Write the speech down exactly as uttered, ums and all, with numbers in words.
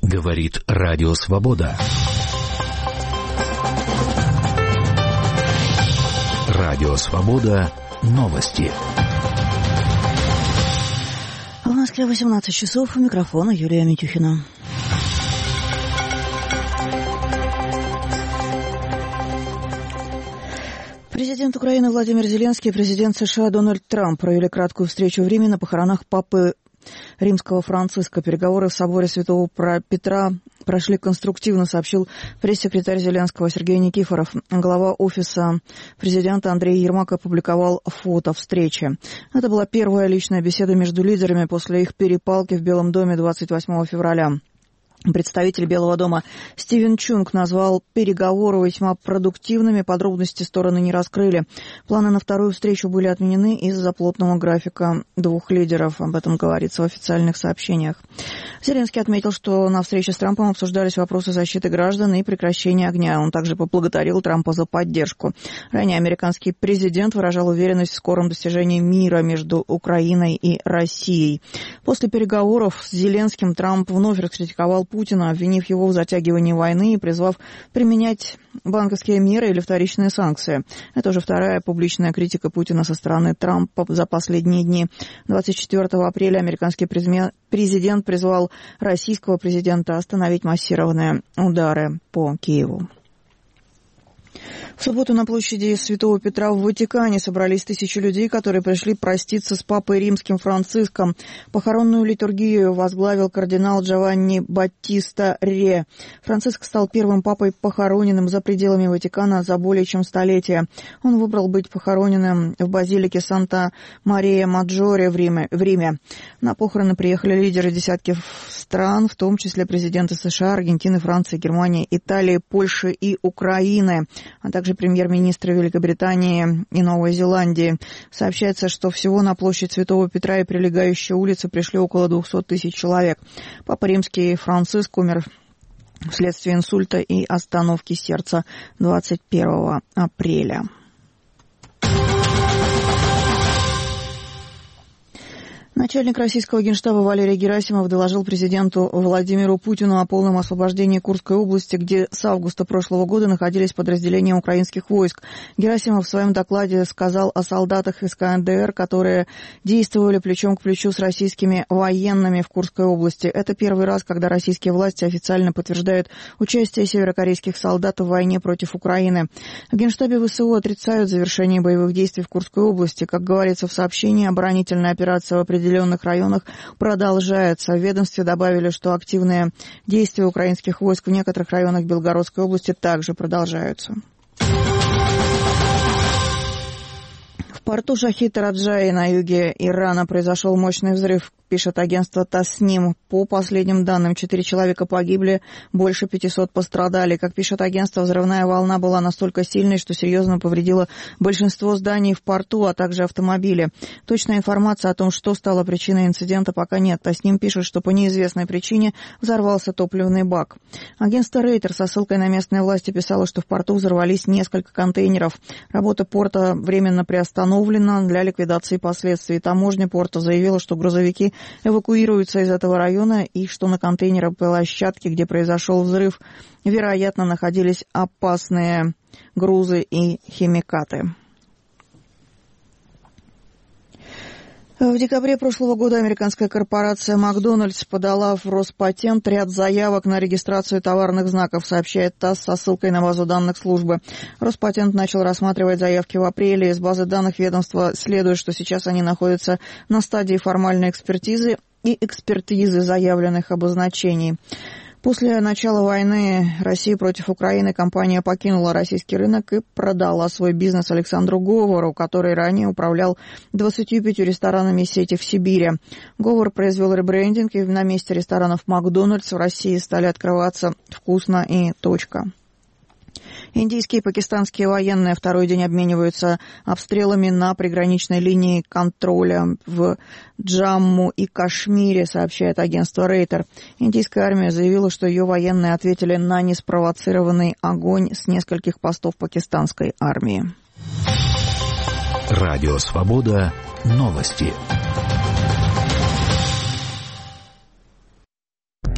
Говорит Радио Свобода. Радио Свобода. Новости. В Москве восемнадцать часов. У микрофона Юлия Митюхина. Президент Украины Владимир Зеленский и президент США Дональд Трамп провели краткую встречу в Риме на похоронах папы Римского Франциска. Переговоры в соборе Святого Петра прошли конструктивно, сообщил пресс-секретарь Зеленского Сергей Никифоров. Глава офиса президента Андрей Ермак опубликовал фото встречи. Это была первая личная беседа между лидерами после их перепалки в Белом доме двадцать восьмого февраля. Представитель Белого дома Стивен Чунг назвал переговоры весьма продуктивными, подробности стороны не раскрыли. Планы на вторую встречу были отменены из-за плотного графика двух лидеров, об этом говорится в официальных сообщениях. Зеленский отметил, что на встрече с Трампом обсуждались вопросы защиты граждан и прекращения огня. Он также поблагодарил Трампа за поддержку. Ранее американский президент выражал уверенность в скором достижении мира между Украиной и Россией. После переговоров с Зеленским Трамп вновь раскритиковал Путина, обвинив его в затягивании войны и призвав применять банковские меры или вторичные санкции. Это уже вторая публичная критика Путина со стороны Трампа за последние дни. двадцать четвёртого апреля американский президент призвал российского президента остановить массированные удары по Киеву. В субботу на площади Святого Петра в Ватикане собрались тысячи людей, которые пришли проститься с папой Римским Франциском. Похоронную литургию возглавил кардинал Джованни Баттиста Ре. Франциск стал первым папой, похороненным за пределами Ватикана за более чем столетие. Он выбрал быть похороненным в базилике Санта-Мария-Маджоре в Риме. в Риме. На похороны приехали лидеры десятков стран, в том числе президенты США, Аргентины, Франции, Германии, Италии, Польши и Украины, а также премьер-министры Великобритании и Новой Зеландии. Сообщается, что всего на площадь Святого Петра и прилегающие улицы пришли около двухсот тысяч человек. Папа Римский Франциск умер вследствие инсульта и остановки сердца двадцать первого апреля. Начальник российского генштаба Валерий Герасимов доложил президенту Владимиру Путину о полном освобождении Курской области, где с августа прошлого года находились подразделения украинских войск. Герасимов в своем докладе сказал о солдатах из ка эн дэ эр, которые действовали плечом к плечу с российскими военными в Курской области. Это первый раз, когда российские власти официально подтверждают участие северокорейских солдат в войне против Украины. В Генштабе вэ эс о отрицают завершение боевых действий в Курской области. Как говорится в сообщении, оборонительная операция в определенном В определенных районах продолжается. В ведомстве добавили, что активные действия украинских войск в некоторых районах Белгородской области также продолжаются. В порту Шахид-Раджаи на юге Ирана произошел мощный взрыв, пишет агентство Тасним. По последним данным, четыре человека погибли, больше пятисот пострадали. Как пишет агентство, взрывная волна была настолько сильной, что серьезно повредила большинство зданий в порту, а также автомобили. Точная информация о том, что стало причиной инцидента, пока нет. Тасним пишет, что по неизвестной причине взорвался топливный бак. Агентство Рейтер со ссылкой на местные власти писало, что в порту взорвались несколько контейнеров. Работа порта временно приостановлена для ликвидации последствий. Таможня порта заявила, что грузовики эвакуируются из этого района и что на контейнерах площадке, где произошел взрыв, вероятно, находились опасные грузы и химикаты. В декабре прошлого года американская корпорация «Макдональдс» подала в Роспатент ряд заявок на регистрацию товарных знаков, сообщает ТАСС со ссылкой на базу данных службы. Роспатент начал рассматривать заявки в апреле. Из базы данных ведомства следует, что сейчас они находятся на стадии формальной экспертизы и экспертизы заявленных обозначений. После начала войны России против Украины компания покинула российский рынок и продала свой бизнес Александру Говору, который ранее управлял двадцатью пятью ресторанами сети в Сибири. Говор произвел ребрендинг, и на месте ресторанов «Макдональдс» в России стали открываться «Вкусно» и «Точка». Индийские и пакистанские военные второй день обмениваются обстрелами на приграничной линии контроля в Джамму и Кашмире, сообщает агентство Рейтер. Индийская армия заявила, что ее военные ответили на неспровоцированный огонь с нескольких постов пакистанской армии. Радио Свобода. Новости.